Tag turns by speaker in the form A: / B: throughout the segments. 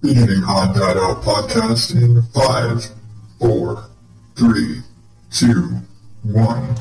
A: Beginning Odd Dad Out podcast in 5, 4, 3, 2, 1.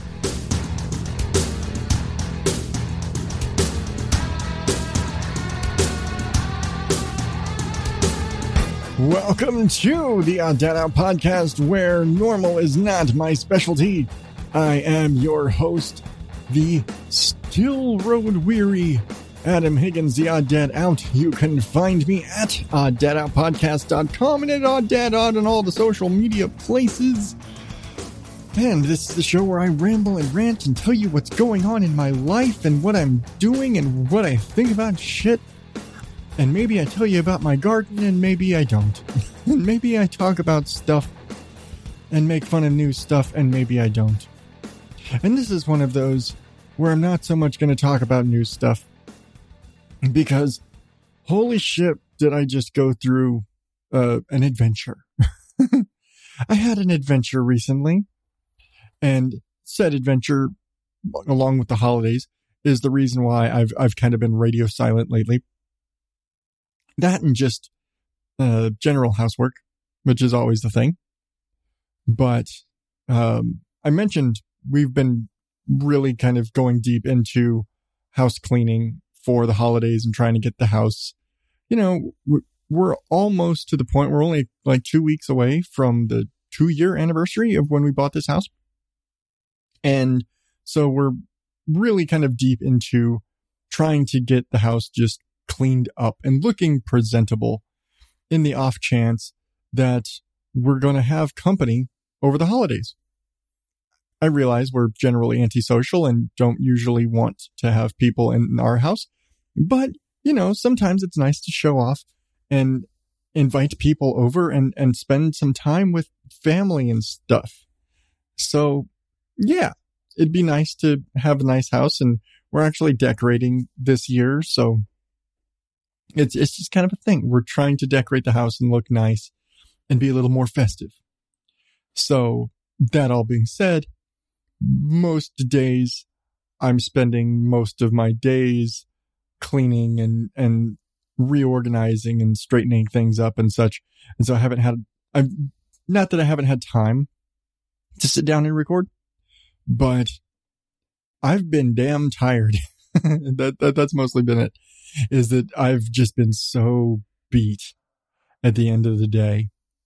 B: Welcome to the Odd Dad Out podcast, where normal is not my specialty. I am your host, the still road weary Adam Higgins, the Odd Dad Out. You can find me at oddadoutpodcast.com and at Odd Dad Out on all the social media places. And this is the show where I ramble and rant and tell you what's going on in my life and what I'm doing and what I think about shit. And maybe I tell you about my garden, and maybe I don't. And maybe I talk about stuff and make fun of new stuff, and maybe I don't. And this is one of those where I'm not so much going to talk about new stuff, because holy shit, did I just go through an adventure. I had an adventure recently, and said adventure, along with the holidays, is the reason why I've kind of been radio silent lately. That and just general housework, which is always the thing. But I mentioned we've been really kind of going deep into house cleaning for the holidays and trying to get the house, you know, we're almost to the point, we're only like 2 weeks away from the 2-year anniversary of when we bought this house. And so we're really kind of deep into trying to get the house just cleaned up and looking presentable in the off chance that we're going to have company over the holidays. I realize we're generally antisocial and don't usually want to have people in our house, but you know, sometimes it's nice to show off and invite people over and spend some time with family and stuff. So yeah, it'd be nice to have a nice house, and we're actually decorating this year. So it's just kind of a thing. We're trying to decorate the house and look nice and be a little more festive. So that all being said, most days I'm spending most of my days cleaning and reorganizing and straightening things up and such. And so not that I haven't had time to sit down and record, but I've been damn tired. That's mostly been it, is that I've just been so beat at the end of the day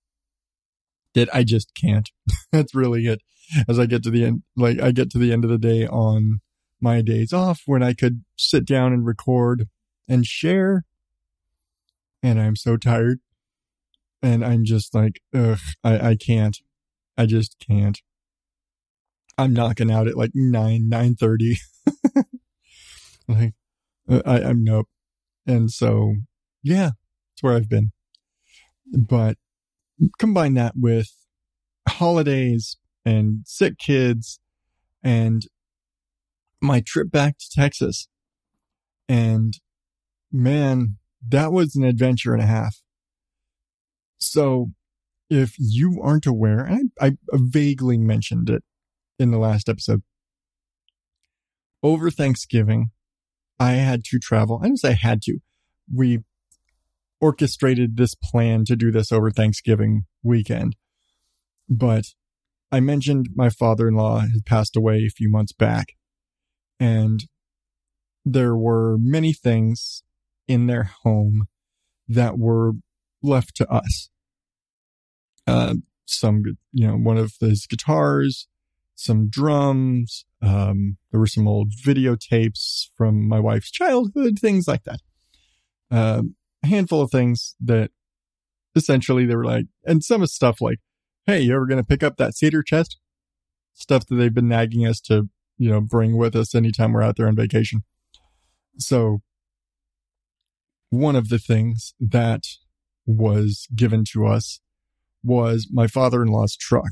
B: that I just can't. That's really it. As I get to the end, I get to the end of the day on my days off when I could sit down and record and share. And I'm so tired. And I'm just like, ugh, I can't. I just can't. I'm knocking out at like 9:30. I'm nope. And so, yeah, that's where I've been. But combine that with holidays and sick kids and my trip back to Texas. And man, that was an adventure and a half. So if you aren't aware, and I vaguely mentioned it in the last episode, over Thanksgiving, I had to travel. I didn't say I had to. We orchestrated this plan to do this over Thanksgiving weekend. But I mentioned my father-in-law had passed away a few months back. And there were many things in their home that were left to us. Some, one of his guitars, some drums, there were some old videotapes from my wife's childhood, things like that. A handful of things that essentially they were like, and some of stuff like, hey, you ever going to pick up that cedar chest? Stuff that they've been nagging us to, bring with us anytime we're out there on vacation. So one of the things that was given to us was my father-in-law's truck.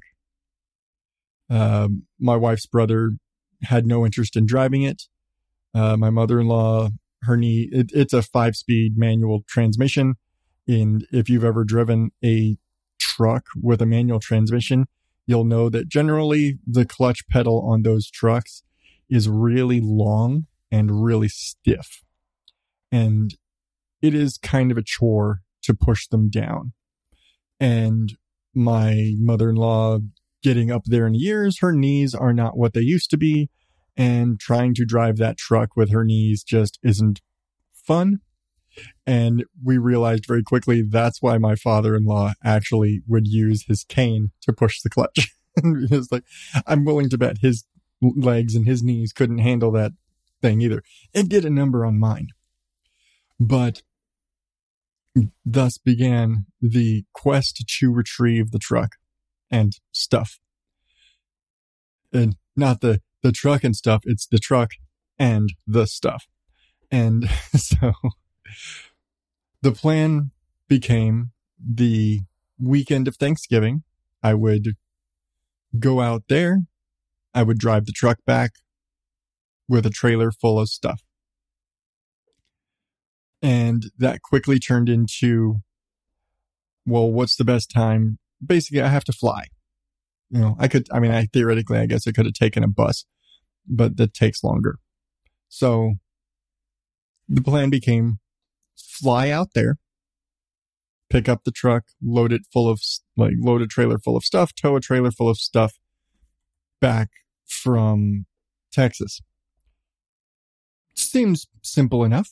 B: My wife's brother had no interest in driving it. My mother-in-law, it's a 5-speed manual transmission. And if you've ever driven a truck with a manual transmission, you'll know that generally the clutch pedal on those trucks is really long and really stiff. And it is kind of a chore to push them down. And my mother-in-law, getting up there in years, her knees are not what they used to be. And trying to drive that truck with her knees just isn't fun. And we realized very quickly that's why my father-in-law actually would use his cane to push the clutch. It was like, I'm willing to bet his legs and his knees couldn't handle that thing either. It did a number on mine. But thus began the quest to retrieve the truck and stuff. And not the truck and stuff, it's the truck and the stuff. And so the plan became the weekend of Thanksgiving. I would go out there. I would drive the truck back with a trailer full of stuff. And that quickly turned into, well, what's the best time? Basically, I have to fly. I theoretically, I guess I could have taken a bus, but that takes longer. So the plan became fly out there, pick up the truck, load a trailer full of stuff, tow a trailer full of stuff back from Texas. Seems simple enough,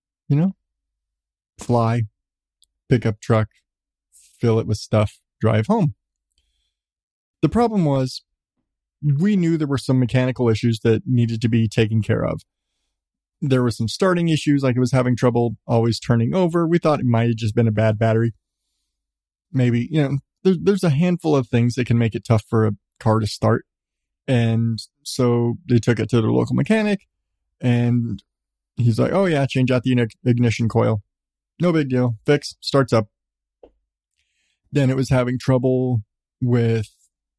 B: fly, pick up truck, fill it with stuff, drive home. The problem was we knew there were some mechanical issues that needed to be taken care of. There were some starting issues, like it was having trouble always turning over. We thought it might have just been a bad battery. Maybe, there's a handful of things that can make it tough for a car to start. And so they took it to their local mechanic, and he's like, oh yeah, change out the ignition coil. No big deal. Fix, starts up. Then it was having trouble with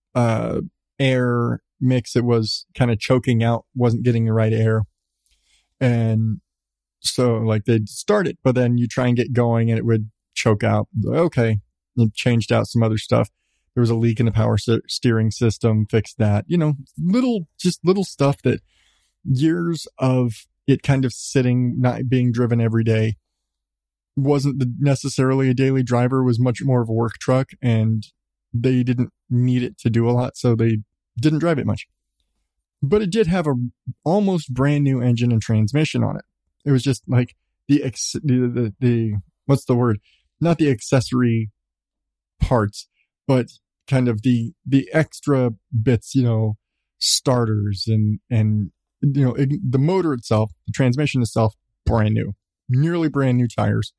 B: air mix. It was kind of choking out, wasn't getting the right air. And so they'd start it, but then you try and get going and it would choke out. Okay. And changed out some other stuff. There was a leak in the power steering system, fixed that, little stuff that years of it kind of sitting, not being driven every day, wasn't necessarily a daily driver, was much more of a work truck, and they didn't need it to do a lot, so they didn't drive it much. But it did have a almost brand new engine and transmission on it. It was just like the what's the word? Not the accessory parts, but kind of the extra bits, starters and the motor itself, the transmission itself, brand new, nearly brand new tires.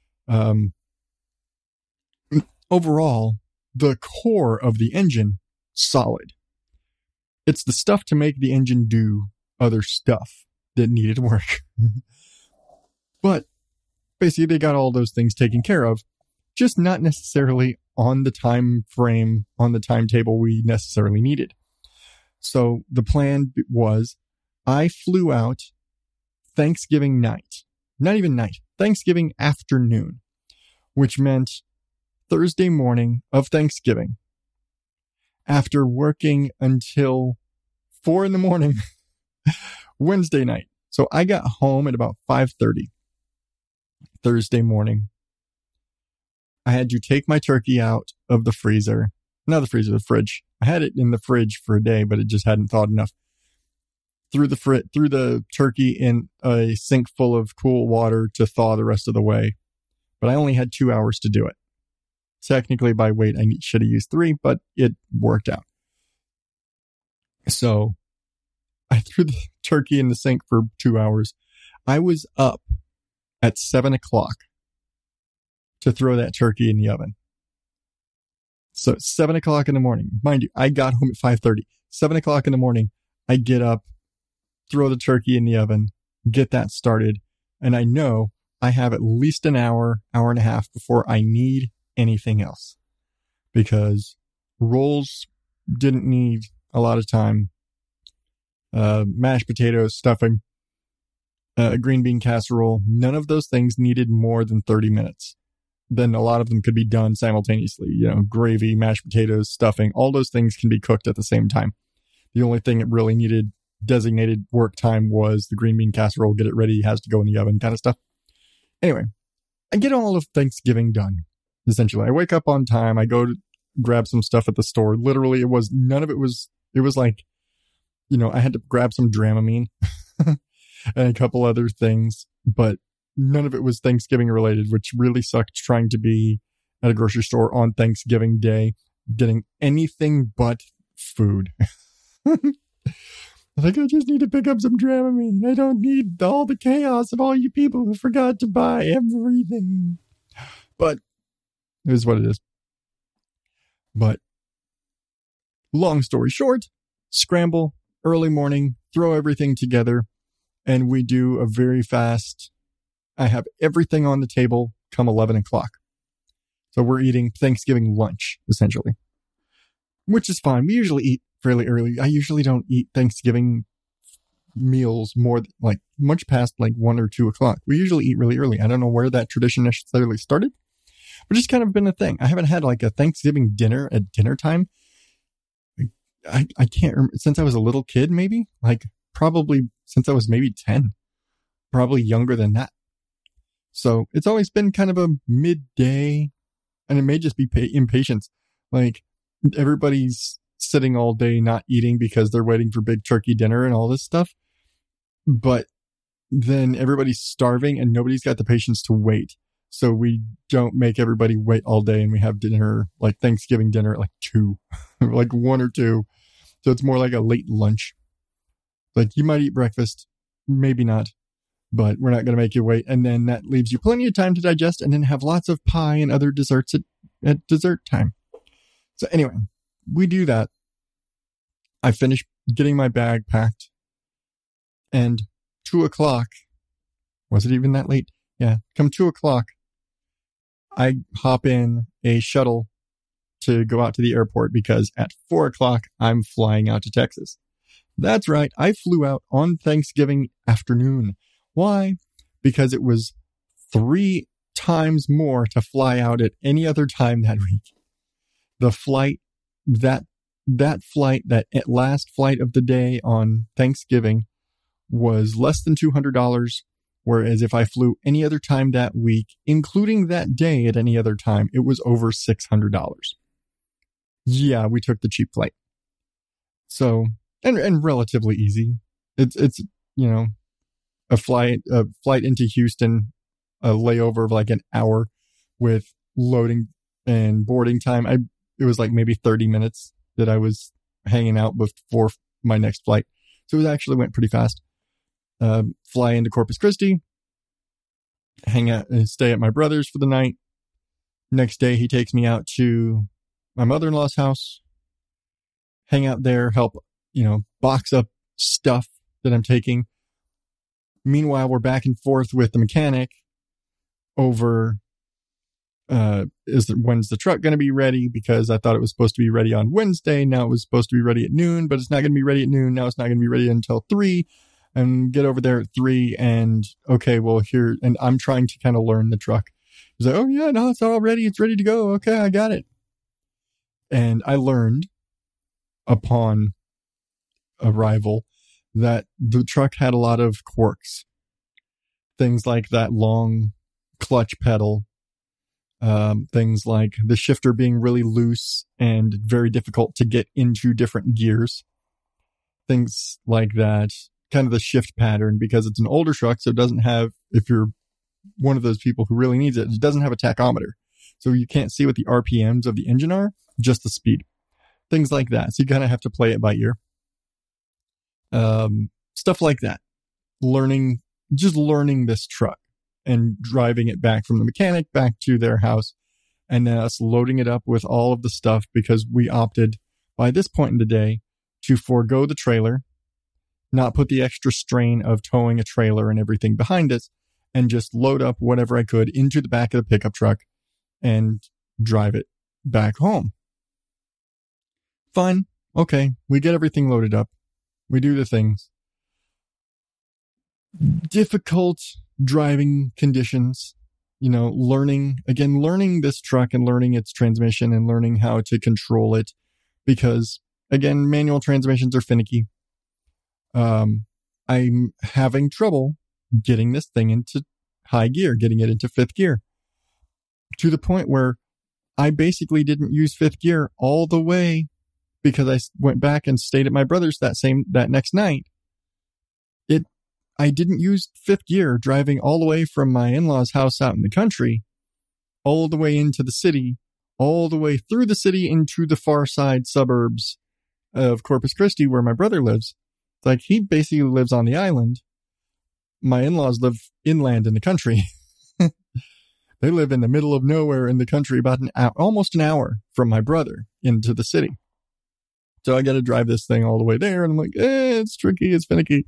B: Overall, the core of the engine, solid. It's the stuff to make the engine do other stuff that needed work. But basically, they got all those things taken care of, just not necessarily on the time frame, on the timetable we necessarily needed. So the plan was, I flew out Thanksgiving night, not even night, Thanksgiving afternoon, which meant Thursday morning of Thanksgiving, after working until 4 a.m, Wednesday night. So I got home at about 5:30 Thursday morning. I had to take my turkey out of the freezer. Not the freezer, the fridge. I had it in the fridge for a day, but it just hadn't thawed enough. Threw the turkey in a sink full of cool water to thaw the rest of the way. But I only had 2 hours to do it. Technically, by weight, I should have used 3, but it worked out. So I threw the turkey in the sink for 2 hours. I was up at 7 o'clock to throw that turkey in the oven. So 7 o'clock in the morning, mind you, I got home at 5:30. 7 o'clock in the morning, I get up, throw the turkey in the oven, get that started. And I know I have at least an hour, hour and a half before I need anything else, because rolls didn't need a lot of time. Mashed potatoes, stuffing, green bean casserole, none of those things needed more than 30 minutes. Then a lot of them could be done simultaneously. Gravy, mashed potatoes, stuffing, all those things can be cooked at the same time. The only thing that really needed designated work time was the green bean casserole, get it ready, has to go in the oven kind of stuff. Anyway, I get all of Thanksgiving done. Essentially, I wake up on time. I go to grab some stuff at the store. Literally, it was like, I had to grab some Dramamine and a couple other things, but none of it was Thanksgiving related, which really sucked trying to be at a grocery store on Thanksgiving Day, getting anything but food. I just need to pick up some Dramamine. I don't need all the chaos of all you people who forgot to buy everything. But it is what it is. But long story short, scramble, early morning, throw everything together, and we do a very fast, I have everything on the table come 11 o'clock. So we're eating Thanksgiving lunch, essentially, which is fine. We usually eat fairly early. I usually don't eat Thanksgiving meals much past 1 or 2 o'clock. We usually eat really early. I don't know where that tradition necessarily started, but it's kind of been a thing. I haven't had a Thanksgiving dinner at dinner time. I can't remember, since I was a little kid, maybe probably since I was maybe 10, probably younger than that. So it's always been kind of a midday, and it may just be impatience. Everybody's sitting all day not eating because they're waiting for big turkey dinner and all this stuff. But then everybody's starving and nobody's got the patience to wait. So we don't make everybody wait all day, and we have dinner, Thanksgiving dinner at 2, 1 or 2. So it's more like a late lunch. You might eat breakfast, maybe not, but we're not going to make you wait. And then that leaves you plenty of time to digest and then have lots of pie and other desserts at dessert time. So anyway, we do that. I finish getting my bag packed, and 2 o'clock, was it even that late? Yeah, come 2 o'clock, I hop in a shuttle to go out to the airport because at 4 o'clock, I'm flying out to Texas. That's right. I flew out on Thanksgiving afternoon. Why? Because it was 3 times more to fly out at any other time that week. The flight, that last flight of the day on Thanksgiving was less than $200. Whereas if I flew any other time that week, including that day at any other time, it was over $600. Yeah, we took the cheap flight. So, and relatively easy. It's a flight into Houston, a layover of an hour with loading and boarding time. It was maybe 30 minutes that I was hanging out before my next flight. So it actually went pretty fast. Fly into Corpus Christi, hang out and stay at my brother's for the night. Next day, he takes me out to my mother-in-law's house, hang out there, help, box up stuff that I'm taking. Meanwhile, we're back and forth with the mechanic over, when's the truck going to be ready? Because I thought it was supposed to be ready on Wednesday. Now it was supposed to be ready at noon, but it's not going to be ready at noon. Now it's not going to be ready until 3. And get over there at 3 and okay, well here, and I'm trying to kind of learn the truck. He's like, oh yeah, no, it's all ready. It's ready to go. Okay, I got it. And I learned upon arrival that the truck had a lot of quirks. Things like that long clutch pedal. Things like the shifter being really loose and very difficult to get into different gears. Things like that. Kind of the shift pattern, because it's an older truck, so it doesn't have, if you're one of those people who really needs it, it doesn't have a tachometer. So you can't see what the RPMs of the engine are, just the speed. Things like that. So you kind of have to play it by ear. Stuff like that. Learning this truck and driving it back from the mechanic back to their house, and then us loading it up with all of the stuff, because we opted by this point in the day to forego the trailer, not put the extra strain of towing a trailer and everything behind us, and just load up whatever I could into the back of the pickup truck and drive it back home. Fine. Okay. We get everything loaded up. We do the things. Difficult driving conditions, learning this truck and learning its transmission and learning how to control it, because again, manual transmissions are finicky. I'm having trouble getting this thing into high gear, getting it into 5th gear. to the point where I basically didn't use fifth gear all the way because I went back and stayed at my brother's that next night. I didn't use fifth gear driving all the way from my in-laws' house out in the country, all the way into the city, all the way through the city into the far side suburbs of Corpus Christi, where my brother lives. It's like he basically lives on the island. My in-laws live inland in the country. They live in the middle of nowhere in the country, about almost an hour from my brother into the city. So I got to drive this thing all the way there. And I'm like, it's tricky. It's finicky.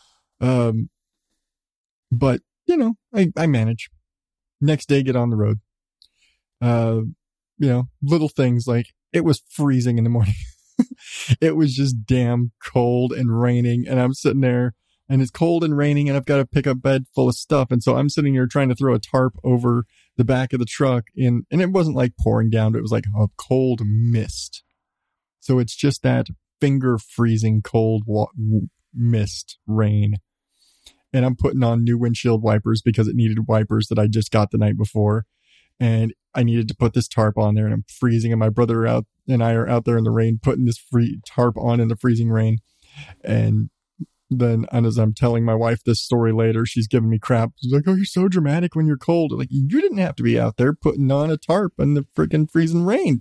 B: But you know, I manage. Next day, get on the road. You know, little things like it was freezing in the morning. It was just damn cold and raining. And I'm sitting there and it's cold and raining and I've got to pick up a bed full of stuff. And so I'm sitting here trying to throw a tarp over the back of the truck and it wasn't like pouring down, but it was like a cold mist. So it's just that finger freezing cold mist rain. And I'm putting on new windshield wipers because it needed wipers that I just got the night before. And I needed to put this tarp on there and I'm freezing and my brother and I are out there in the rain putting this tarp on in the freezing rain. And then as I'm telling my wife this story later, she's giving me crap. She's like, oh, you're so dramatic when you're cold. I'm like, you didn't have to be out there putting on a tarp in the freaking freezing rain.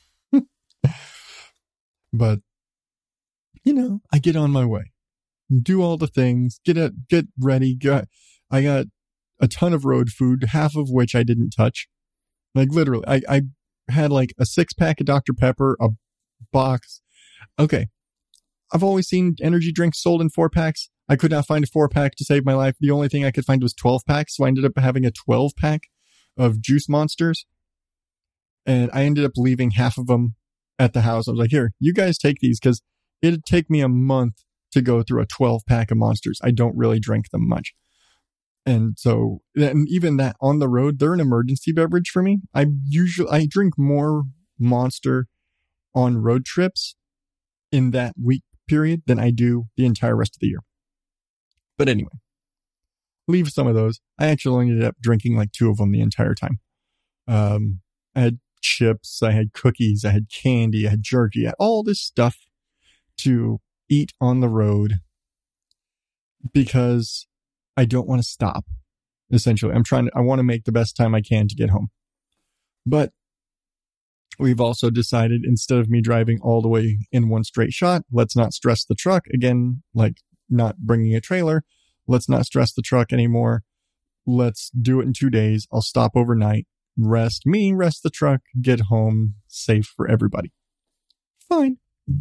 B: But, you know, I get on my way. Do all the things, get ready. I got a ton of road food, half of which I didn't touch. Like literally, I had like a 6-pack of Dr. Pepper, a box. Okay. I've always seen energy drinks sold in 4-packs. I could not find a 4-pack to save my life. The only thing I could find was 12-packs. So I ended up having a 12-pack of Juice Monsters. And I ended up leaving half of them at the house. I was like, here, you guys take these because it'd take me a month to go through a 12-pack of Monsters. I don't really drink them much. And so, and even that on the road, they're an emergency beverage for me. I drink more Monster on road trips in that week period than I do the entire rest of the year. But anyway, leave some of those. I actually ended up drinking like 2 of them the entire time. I had chips, I had cookies, I had candy, I had jerky, I had all this stuff to eat on the road because I don't want to stop. Essentially, I want to make the best time I can to get home. But we've also decided instead of me driving all the way in one straight shot, let's not stress the truck again, like not bringing a trailer. Let's not stress the truck anymore. Let's do it in 2 days. I'll stop overnight, rest the truck, get home safe for everybody. Fine.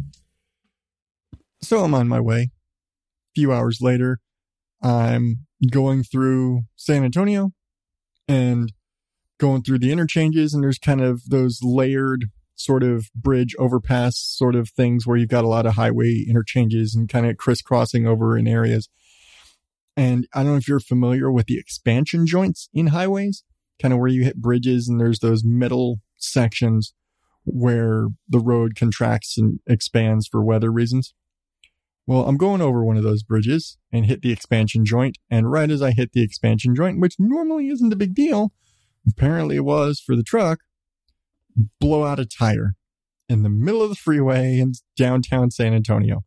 B: So I'm on my way. A few hours later, I'm going through San Antonio and going through the interchanges, and there's kind of those layered sort of bridge overpass sort of things where you've got a lot of highway interchanges and kind of crisscrossing over in areas. And I don't know if you're familiar with the expansion joints in highways, kind of where you hit bridges and there's those middle sections where the road contracts and expands for weather reasons. Well, I'm going over one of those bridges and hit the expansion joint. And right as I hit the expansion joint, which normally isn't a big deal, apparently it was for the truck, blow out a tire in the middle of the freeway in downtown San Antonio.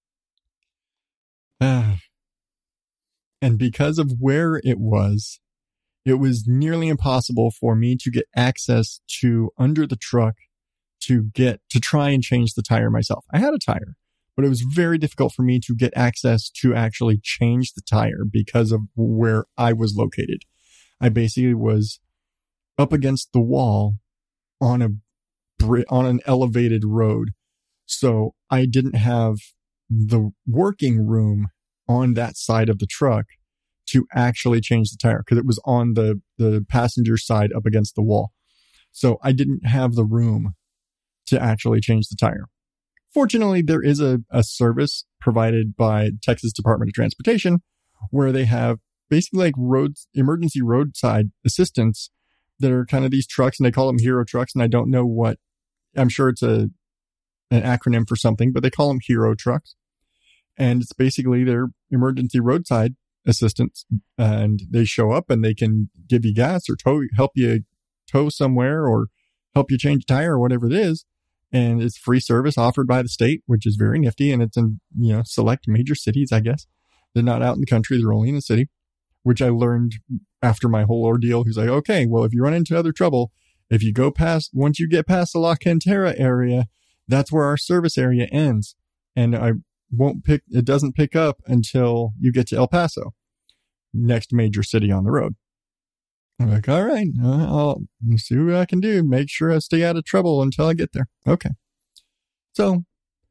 B: And because of where it was nearly impossible for me to get access to under the truck to try and change the tire myself. I had a tire, but it was very difficult for me to get access to actually change the tire because of where I was located. I basically was up against the wall on an elevated road. So I didn't have the working room on that side of the truck to actually change the tire because it was on the passenger side up against the wall. So I didn't have the room to actually change the tire. Fortunately, there is a service provided by Texas Department of Transportation where they have basically like emergency roadside assistance that are kind of these trucks, and they call them hero trucks. And I don't know what, I'm sure it's an acronym for something, but they call them hero trucks. And it's basically their emergency roadside assistance. And they show up and they can give you gas or help you tow somewhere or help you change a tire or whatever it is. And it's free service offered by the state, which is very nifty. And it's in, select major cities, I guess. They're not out in the country. They're only in the city, which I learned after my whole ordeal. He's like, okay, well, if you run into other trouble, if you go past, once you get past the La Cantera area, that's where our service area ends. And it doesn't pick up until you get to El Paso, next major city on the road. I'm like, all right, I'll see what I can do. Make sure I stay out of trouble until I get there. Okay. So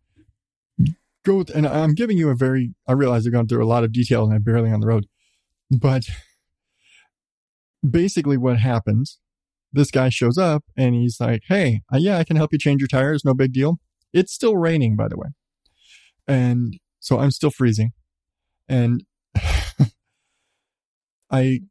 B: and I'm giving you I realize I've gone through a lot of detail and I'm barely on the road, but basically what happens, this guy shows up and he's like, hey, I can help you change your tires. No big deal. It's still raining, by the way. And so I'm still freezing. And I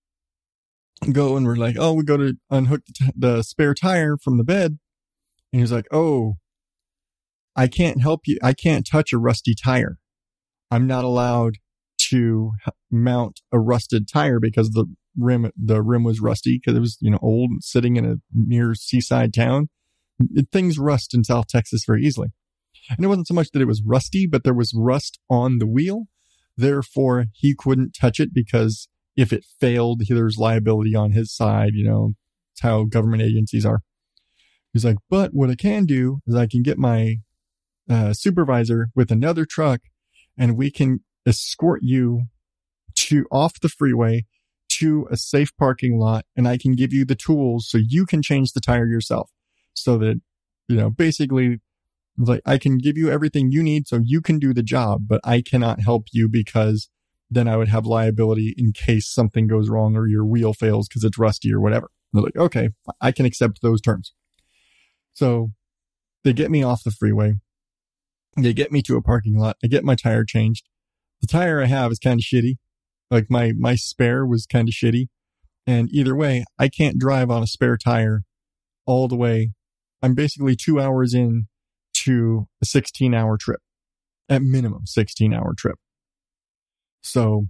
B: go and we're like, oh, we go to unhook the spare tire from the bed. And he's like, oh, I can't help you. I can't touch a rusty tire. I'm not allowed to mount a rusted tire because the rim was rusty because it was, old and sitting in a near seaside town. Things rust in South Texas very easily. And it wasn't so much that it was rusty, but there was rust on the wheel. Therefore, he couldn't touch it because if it failed, there's liability on his side. It's how government agencies are. He's like, but what I can do is I can get my supervisor with another truck and we can escort you off the freeway to a safe parking lot, and I can give you the tools so you can change the tire yourself. So that, basically, like, I can give you everything you need so you can do the job, but I cannot help you because then I would have liability in case something goes wrong or your wheel fails because it's rusty or whatever. They're like, okay, I can accept those terms. So they get me off the freeway. They get me to a parking lot. I get my tire changed. The tire I have is kind of shitty. Like my spare was kind of shitty. And either way, I can't drive on a spare tire all the way. I'm basically 2 hours in to a 16-hour trip. At minimum, 16-hour trip. So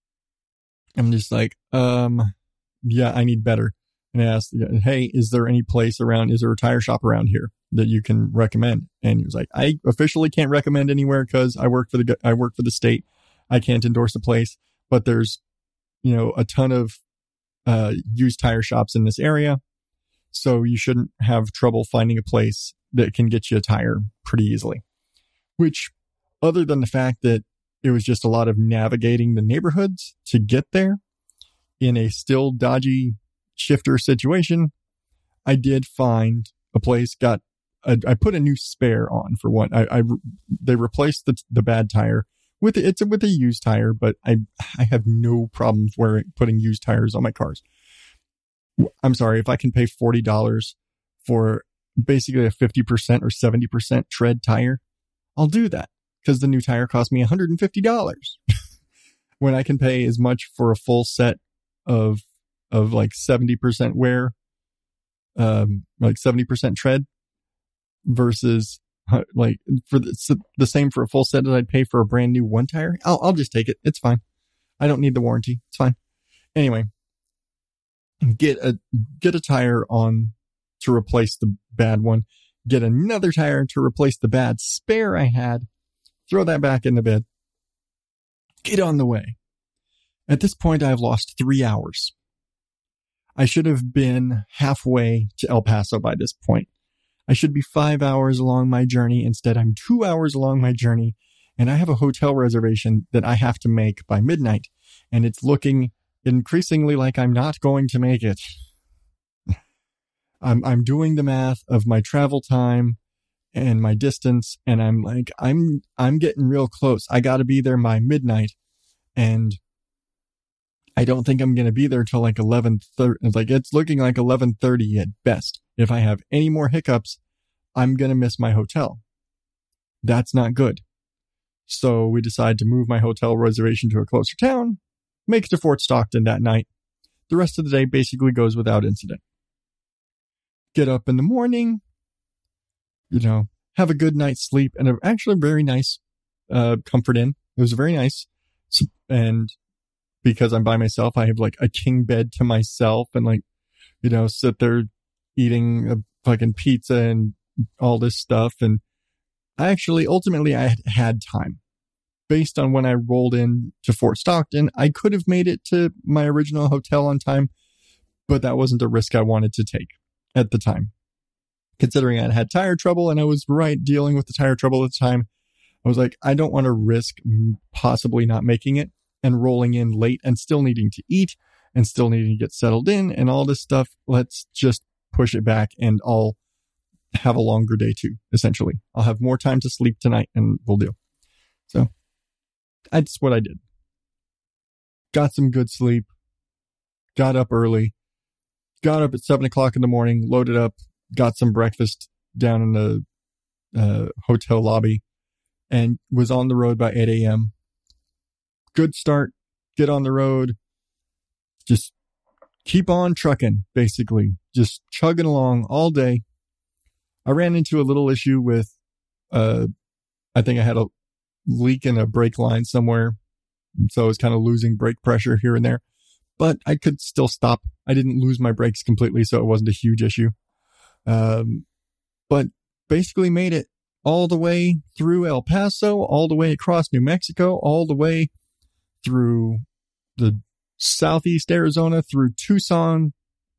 B: I'm just like, yeah, I need better. And I asked, hey, is there any place around, is there a tire shop around here that you can recommend? And he was like, I officially can't recommend anywhere because I work for the state. I can't endorse a place, but there's, a ton of used tire shops in this area. So you shouldn't have trouble finding a place that can get you a tire pretty easily. Which, other than the fact that it was just a lot of navigating the neighborhoods to get there in a still dodgy shifter situation, I did find a place. I put a new spare on for one. They replaced the bad tire with a used tire, but I have no problems putting used tires on my cars. I'm sorry, if I can pay $40 for basically a 50% or 70% tread tire, I'll do that because the new tire cost me $150 when I can pay as much for a full set of like 70% wear, like 70% tread versus like for the same for a full set that I'd pay for a brand new one tire. I'll just take it. It's fine. I don't need the warranty. It's fine. Anyway, get a tire on to replace the bad one. Get another tire to replace the bad spare I had. Throw that back in the bed. Get on the way. At this point, I've lost 3 hours. I should have been halfway to El Paso by this point. I should be 5 hours along my journey. Instead, I'm 2 hours along my journey, and I have a hotel reservation that I have to make by midnight, and it's looking increasingly like I'm not going to make it. I'm doing the math of my travel time and my distance, and I'm like, I'm getting real close. I got to be there by midnight, and I don't think I'm going to be there till like 11:30. Like, it's looking like 11:30 at best. If I have any more hiccups, I'm going to miss my hotel. That's not good. So we decide to move my hotel reservation to a closer town, make it to Fort Stockton that night. The rest of the day basically goes without incident. Get up in the morning, have a good night's sleep, and actually a very nice Comfort Inn. It was very nice. And because I'm by myself, I have like a king bed to myself and like sit there eating a fucking pizza and all this stuff. And ultimately I had time. Based on when I rolled in to Fort Stockton, I could have made it to my original hotel on time, but that wasn't a risk I wanted to take at the time. Considering I'd had tire trouble, and I was dealing with the tire trouble at the time, I was like, I don't want to risk possibly not making it and rolling in late and still needing to eat and still needing to get settled in and all this stuff. Let's just push it back and I'll have a longer day too, essentially. I'll have more time to sleep tonight and we'll do. So that's what I did. Got some good sleep, got up early, got up at 7 o'clock in the morning, loaded up, got some breakfast down in the hotel lobby, and was on the road by 8 a.m. Good start, get on the road, just keep on trucking, basically, just chugging along all day. I ran into a little issue with, I think I had a leak in a brake line somewhere. So I was kind of losing brake pressure here and there, but I could still stop. I didn't lose my brakes completely, so it wasn't a huge issue. But basically made it all the way through El Paso, all the way across New Mexico, all the way through the southeast Arizona, through Tucson,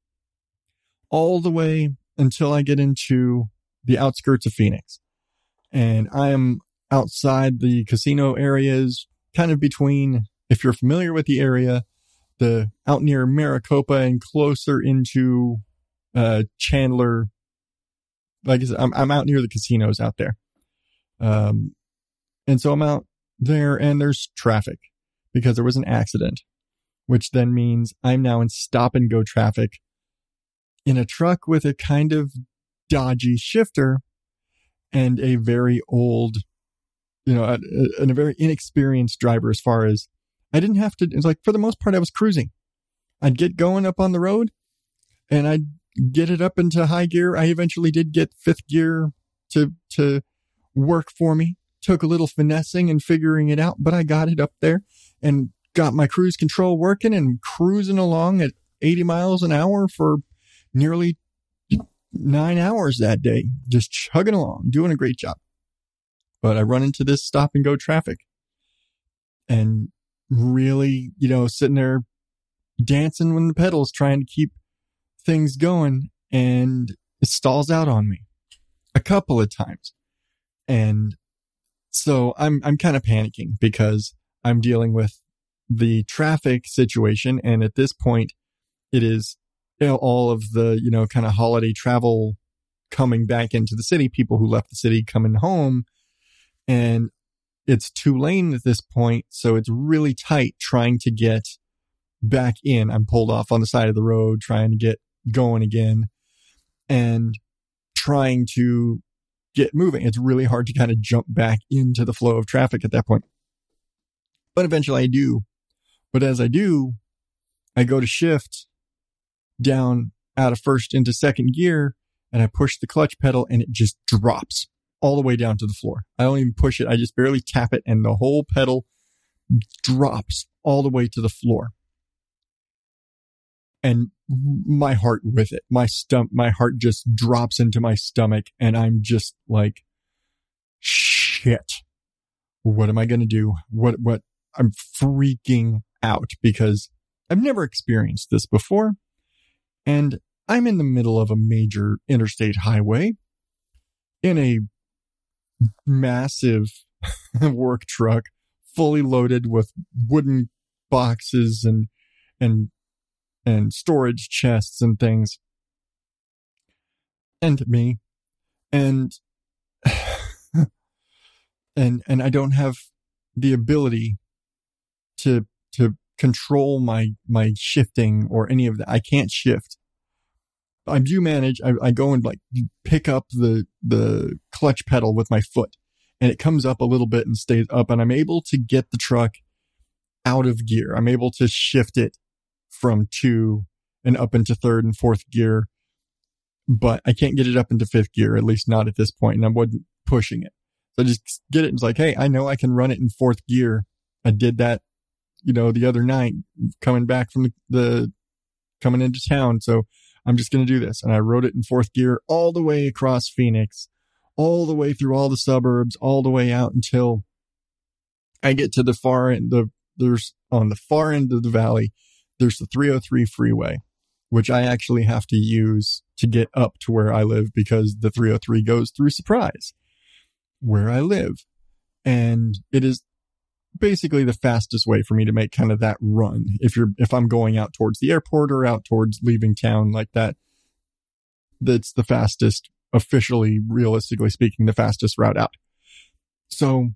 B: all the way until I get into the outskirts of Phoenix. And I am outside the casino areas, kind of between, if you're familiar with the area, out near Maricopa and closer into Chandler. Like I said, I'm out near the casinos out there. And so I'm out there and there's traffic because there was an accident, which then means I'm now in stop and go traffic in a truck with a kind of dodgy shifter and a very old, and a very inexperienced driver as far as I didn't have to, it's like for the most part, I was cruising. I'd get going up on the road and I'd get it up into high gear. I eventually did get fifth gear to work for me. Took a little finessing and figuring it out, but I got it up there and got my cruise control working and cruising along at 80 miles an hour for nearly 9 hours that day, just chugging along, doing a great job. But I run into this stop and go traffic and really, sitting there dancing with the pedals, trying to keep things going, and it stalls out on me a couple of times. And so I'm kind of panicking because I'm dealing with the traffic situation. And at this point, it is all of the, kind of holiday travel coming back into the city, people who left the city coming home. And it's 2 lane at this point. So it's really tight trying to get back in. I'm pulled off on the side of the road, trying to get going again and trying to get moving. It's really hard to kind of jump back into the flow of traffic at that point. But eventually I do. But as I do, I go to shift down out of first into second gear and I push the clutch pedal and it just drops all the way down to the floor. I don't even push it. I just barely tap it and the whole pedal drops all the way to the floor. And my heart with it, my heart just drops into my stomach and I'm just like, shit, what am I going to do? What I'm freaking out because I've never experienced this before. And I'm in the middle of a major interstate highway in a massive work truck fully loaded with wooden boxes and storage chests and things. And me. And and I don't have the ability to control my shifting or any of that. I can't shift. I do manage. I go and like pick up the clutch pedal with my foot and it comes up a little bit and stays up and I'm able to get the truck out of gear. I'm able to shift it from 2 and up into 3rd and 4th gear, but I can't get it up into 5th gear, at least not at this point. And I wasn't pushing it. So I just get it. And it's like, hey, I know I can run it in 4th gear. I did that, the other night coming back from the coming into town. So I'm just going to do this. And I rode it in fourth gear all the way across Phoenix, all the way through all the suburbs, all the way out until I get to the far end. There's on the far end of the valley, there's the 303 freeway, which I actually have to use to get up to where I live because the 303 goes through Surprise, where I live. And it is basically the fastest way for me to make kind of that run. If I'm going out towards the airport or out towards leaving town like that, that's the fastest, officially, realistically speaking, the fastest route out. So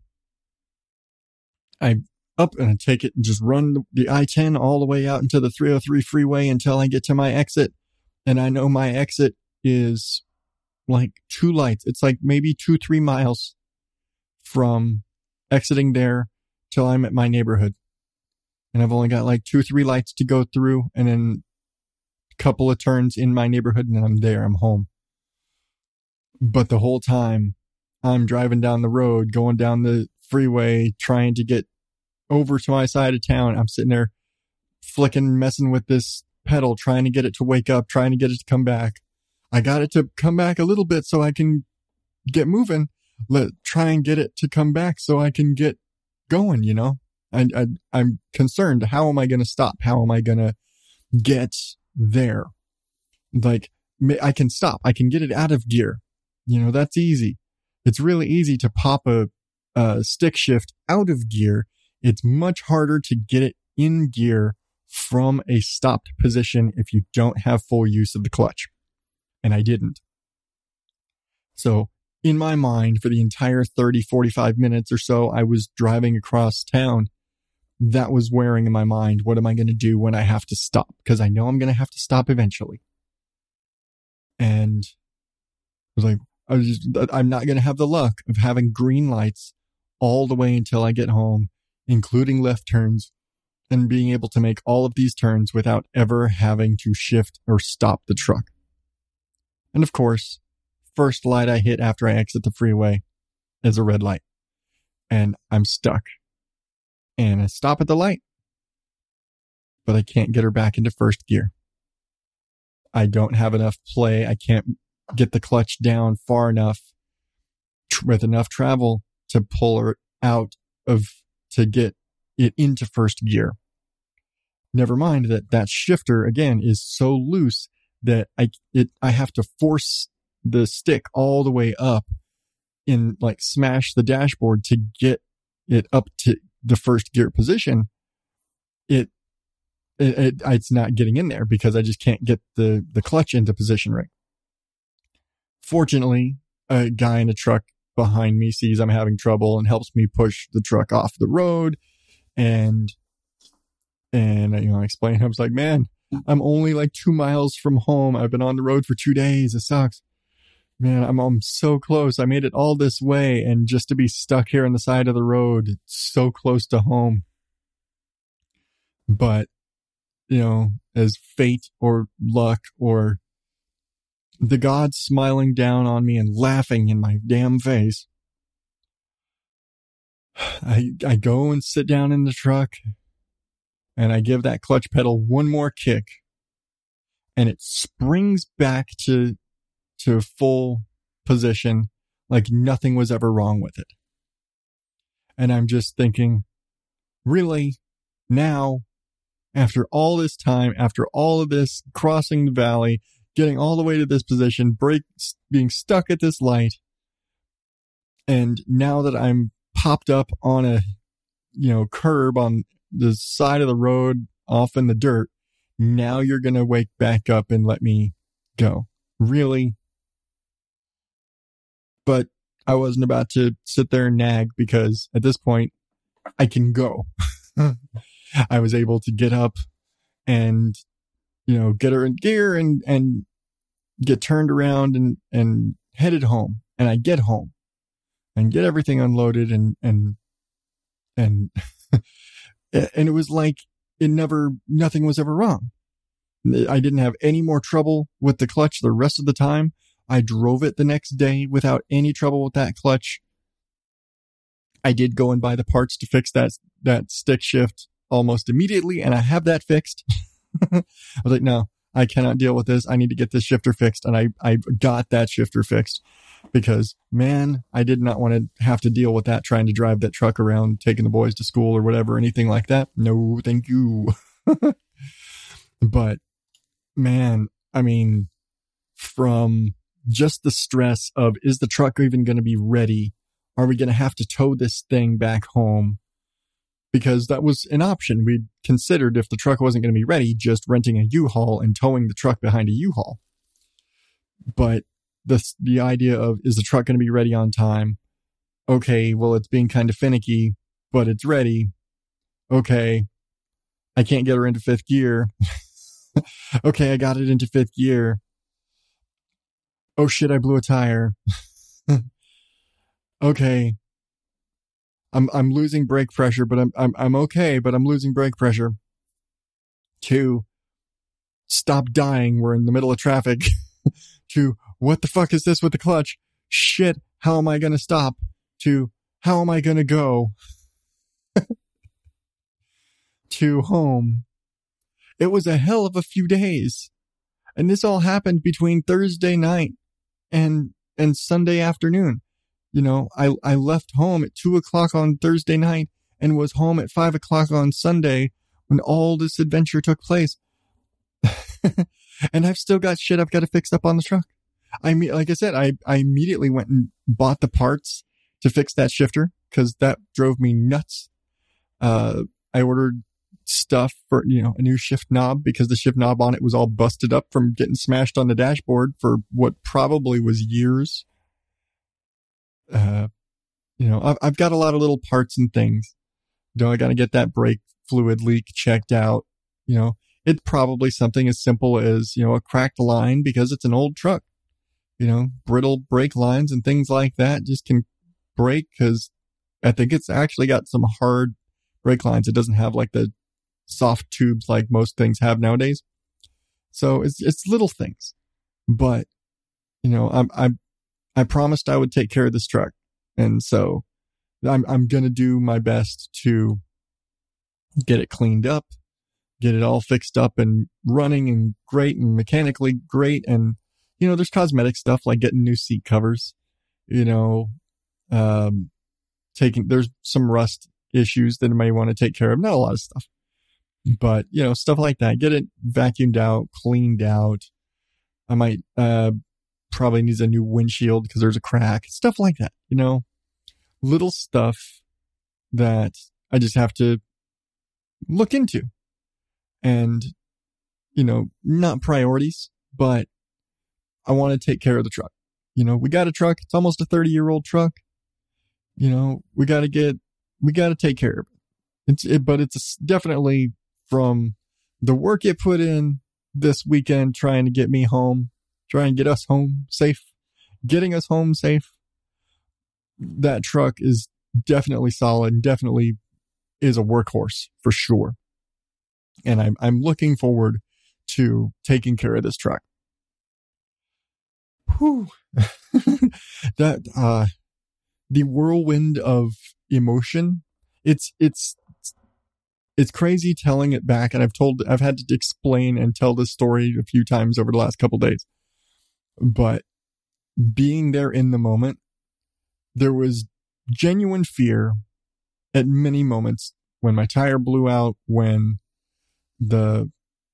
B: I up and I take it and just run the I-10 all the way out into the 303 freeway until I get to my exit. And I know my exit is like 2 lights. It's like maybe 2-3 miles from exiting there till I'm at my neighborhood. And I've only got like 2-3 lights to go through and then a couple of turns in my neighborhood and then I'm there. I'm home. But the whole time I'm driving down the road, going down the freeway, trying to get over to my side of town. I'm sitting there flicking, messing with this pedal, trying to get it to wake up, trying to get it to come back. I got it to come back a little bit so I can get moving. Try and get it to come back so I can get going, you know? I'm concerned. How am I going to stop? How am I going to get there? Like, I can stop. I can get it out of gear. You know, that's easy. It's really easy to pop a stick shift out of gear. It's much harder to get it in gear from a stopped position if you don't have full use of the clutch. And I didn't. So in my mind, for the entire 30, 45 minutes or so I was driving across town, that was wearing in my mind. What am I going to do when I have to stop? Because I know I'm going to have to stop eventually. And I was like, I'm not going to have the luck of having green lights all the way until I get home, including left turns, and being able to make all of these turns without ever having to shift or stop the truck. And of course, first light I hit after I exit the freeway is a red light. And I'm stuck. And I stop at the light. But I can't get her back into first gear. I don't have enough play. I can't get the clutch down far enough with enough travel to pull her out to get it into first gear. Never mind that shifter again is so loose that I have to force the stick all the way up and like smash the dashboard to get it up to the first gear position. It's not getting in there because I just can't get the clutch into position right. Fortunately, a guy in a truck behind me sees I'm having trouble and helps me push the truck off the road. And I explained, I was like, man, I'm only like 2 miles from home. I've been on the road for 2 days. It sucks. Man, I'm so close. I made it all this way. And just to be stuck here on the side of the road, so close to home. But, you know, as fate or luck or the gods smiling down on me and laughing in my damn face, I go and sit down in the truck and I give that clutch pedal one more kick and it springs back to full position like nothing was ever wrong with it. And I'm just thinking, really? Now, after all this time, after all of this crossing the valley, getting all the way to this position, being stuck at this light, and now that I'm popped up on a, curb on the side of the road off in the dirt, now you're going to wake back up and let me go. Really? But I wasn't about to sit there and nag because at this point I can go. I was able to get up and, get her in gear and get turned around and headed home. And I get home and get everything unloaded and and it was like nothing was ever wrong. I didn't have any more trouble with the clutch the rest of the time. I drove it the next day without any trouble with that clutch. I did go and buy the parts to fix that stick shift almost immediately, and I have that fixed. I was like, no, I cannot deal with this. I need to get this shifter fixed. And I got that shifter fixed because, man, I did not want to have to deal with that, trying to drive that truck around, taking the boys to school or whatever, anything like that. No, thank you. But, man, I mean, from just the stress of, is the truck even going to be ready? Are we going to have to tow this thing back home? Because that was an option. We'd considered, if the truck wasn't going to be ready, just renting a U-Haul and towing the truck behind a U-Haul. But the idea of, is the truck going to be ready on time? Okay, well, it's being kind of finicky, but it's ready. Okay, I can't get her into fifth gear. Okay, I got it into fifth gear. Oh shit, I blew a tire. Okay. I'm losing brake pressure, but I'm okay, but I'm losing brake pressure. 2, stop dying, we're in the middle of traffic. 2, what the fuck is this with the clutch? Shit, how am I gonna stop? 2, how am I gonna go? To home. It was a hell of a few days. And this all happened between Thursday night and Sunday afternoon. You know, I left home at 2:00 on Thursday night and was home at 5:00 on Sunday when all this adventure took place. And I've still got shit I've got to fix up on the truck. I mean, like I said, I immediately went and bought the parts to fix that shifter because that drove me nuts. I ordered stuff for, a new shift knob because the shift knob on it was all busted up from getting smashed on the dashboard for what probably was years. I've got a lot of little parts and things. I got to get that brake fluid leak checked out. It's probably something as simple as, a cracked line because it's an old truck. Brittle brake lines and things like that just can break because I think it's actually got some hard brake lines. It doesn't have like the soft tubes like most things have nowadays. So it's little things, but I promised I would take care of this truck. And so I'm going to do my best to get it cleaned up, get it all fixed up and running and great and mechanically great. And, there's cosmetic stuff like getting new seat covers, there's some rust issues that I may want to take care of. Not a lot of stuff, but, stuff like that. Get it vacuumed out, cleaned out. I might, probably needs a new windshield because there's a crack, stuff like that, little stuff that I just have to look into and, not priorities, but I want to take care of the truck. We got a truck. It's almost a 30-year-old truck. We got to take care of it. But it's definitely from the work it put in this weekend, trying to get me home, try and get us home safe, getting us home safe. That truck is definitely solid, definitely is a workhorse for sure. And I'm looking forward to taking care of this truck. Whew. The whirlwind of emotion. It's crazy telling it back. And I've had to explain and tell this story a few times over the last couple days. But being there in the moment, there was genuine fear at many moments when my tire blew out, when the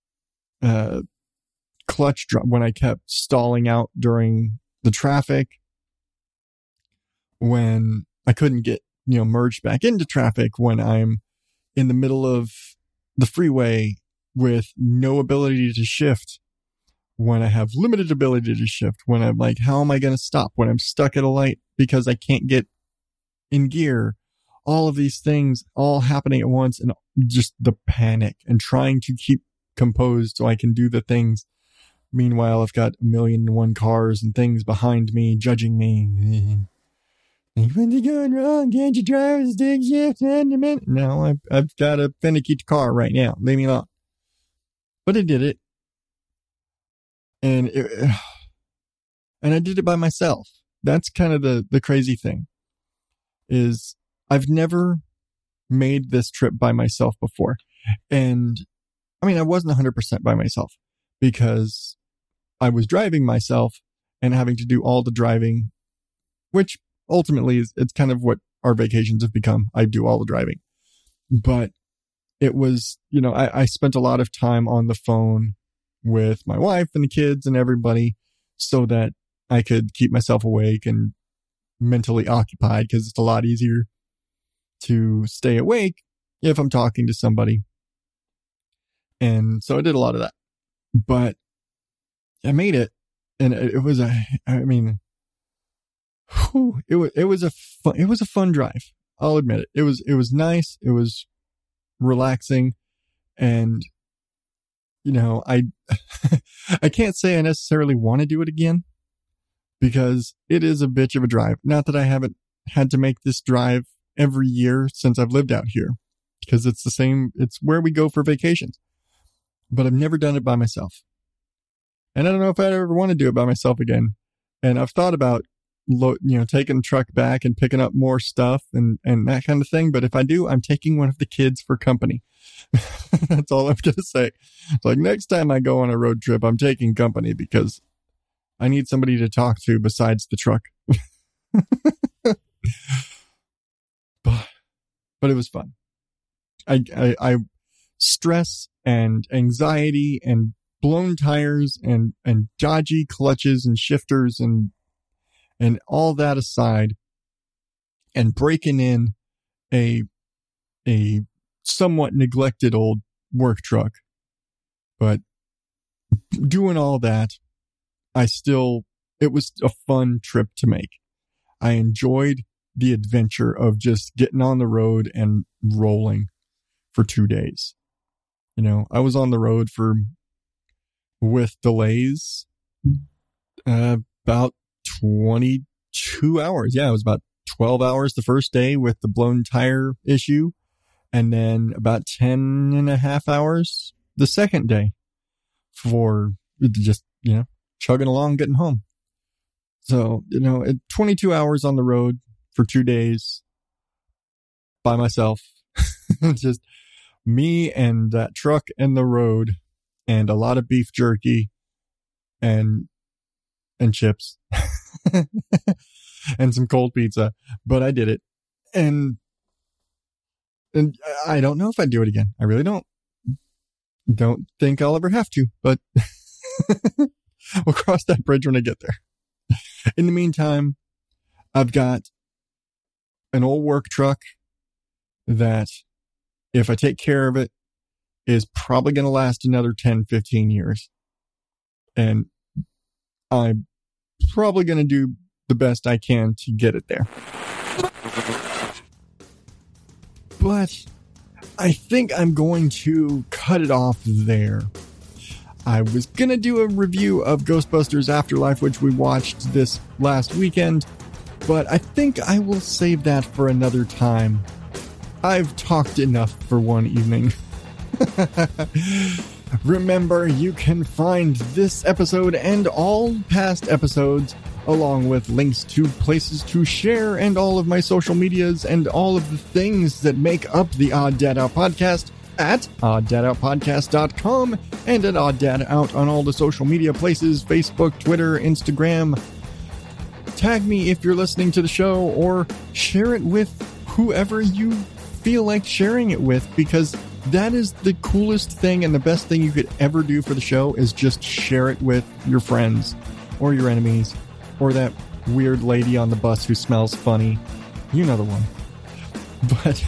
B: clutch dropped, when I kept stalling out during the traffic, when I couldn't get, merged back into traffic, when I'm in the middle of the freeway with no ability to shift, when I have limited ability to shift, when I'm like, how am I going to stop? When I'm stuck at a light because I can't get in gear, all of these things all happening at once, and just the panic and trying to keep composed so I can do the things. Meanwhile, I've got 1,000,001 cars and things behind me judging me. When's it going wrong? Can't you drive a stick shift in a minute? No, I've got a finicky car right now. Leave me alone. But I did it. And I did it by myself. That's kind of the crazy thing, is I've never made this trip by myself before. And I mean, I wasn't 100% by myself, because I was driving myself and having to do all the driving, which ultimately it's kind of what our vacations have become. I do all the driving, but it was, I spent a lot of time on the phone with my wife and the kids and everybody so that I could keep myself awake and mentally occupied, because it's a lot easier to stay awake if I'm talking to somebody. And so I did a lot of that, but I made it. And it was it was a fun drive. I'll admit it. It was nice. It was relaxing. And, I can't say I necessarily want to do it again, because it is a bitch of a drive. Not that I haven't had to make this drive every year since I've lived out here, because it's the same. It's where we go for vacations, but I've never done it by myself. And I don't know if I'd ever want to do it by myself again. And I've thought about, taking the truck back and picking up more stuff and that kind of thing. But if I do, I'm taking one of the kids for company. That's all I'm going to say. It's like, next time I go on a road trip, I'm taking company because I need somebody to talk to besides the truck. But it was fun. I stress and anxiety and blown tires and dodgy clutches and shifters and all that aside, and breaking in a somewhat neglected old work truck. But doing all that, it was a fun trip to make. I enjoyed the adventure of just getting on the road and rolling for 2 days. I was on the road with delays, about 22 hours. Yeah, it was about 12 hours the first day with the blown tire issue, and then about 10 and a half hours the second day for just, chugging along, getting home. So, 22 hours on the road for 2 days by myself, just me and that truck and the road, and a lot of beef jerky and chips and some cold pizza, but I did it. And I don't know if I'd do it again. I really don't think I'll ever have to, but we'll cross that bridge when I get there. In the meantime, I've got an old work truck that, if I take care of it, is probably going to last another 10, 15 years. And I'm probably going to do the best I can to get it there. But I think I'm going to cut it off there. I was going to do a review of Ghostbusters Afterlife, which we watched this last weekend, but I think I will save that for another time. I've talked enough for one evening. Remember, you can find this episode and all past episodes, along with links to places to share and all of my social medias and all of the things that make up the Odd Dad Out podcast, at oddadoutpodcast.com and at Odd Dad Out on all the social media places, Facebook, Twitter, Instagram. Tag me if you're listening to the show, or share it with whoever you feel like sharing it with, because that is the coolest thing and the best thing you could ever do for the show, is just share it with your friends or your enemies or that weird lady on the bus who smells funny. You know the one. But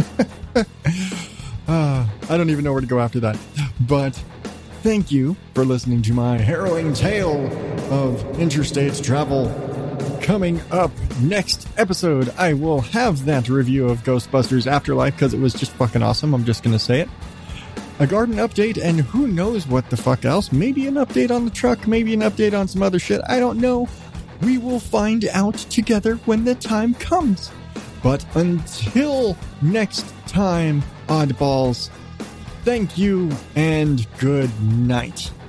B: I don't even know where to go after that. But thank you for listening to my harrowing tale of interstate travel. Coming up next episode, I will have that review of Ghostbusters Afterlife, because it was just fucking awesome. I'm just going to say it. A garden update, and who knows what the fuck else. Maybe an update on the truck, maybe an update on some other shit. I don't know. We will find out together when the time comes. But until next time, oddballs, thank you and good night.